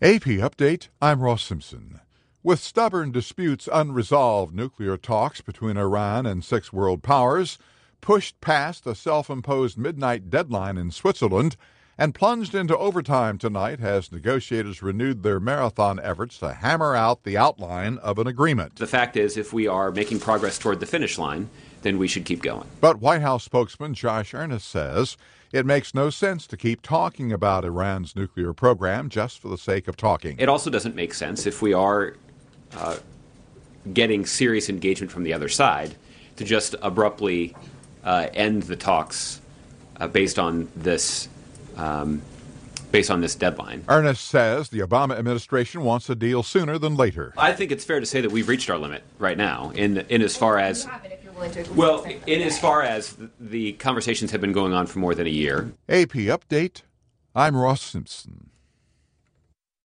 AP Update, I'm Ross Simpson. With stubborn disputes unresolved, nuclear talks between Iran and 6 world powers pushed past a self-imposed midnight deadline in Switzerland and plunged into overtime tonight as negotiators renewed their marathon efforts to hammer out the outline of an agreement. The fact is, if we are making progress toward the finish line, then we should keep going. But White House spokesman Josh Earnest says it makes no sense to keep talking about Iran's nuclear program just for the sake of talking. It also doesn't make sense if we are getting serious engagement from the other side to just abruptly end the talks based on this deadline. Earnest says the Obama administration wants a deal sooner than later. I think it's fair to say that we've reached our limit right now in as far as the conversations have been going on for more than a year. AP Update, I'm Ross Simpson.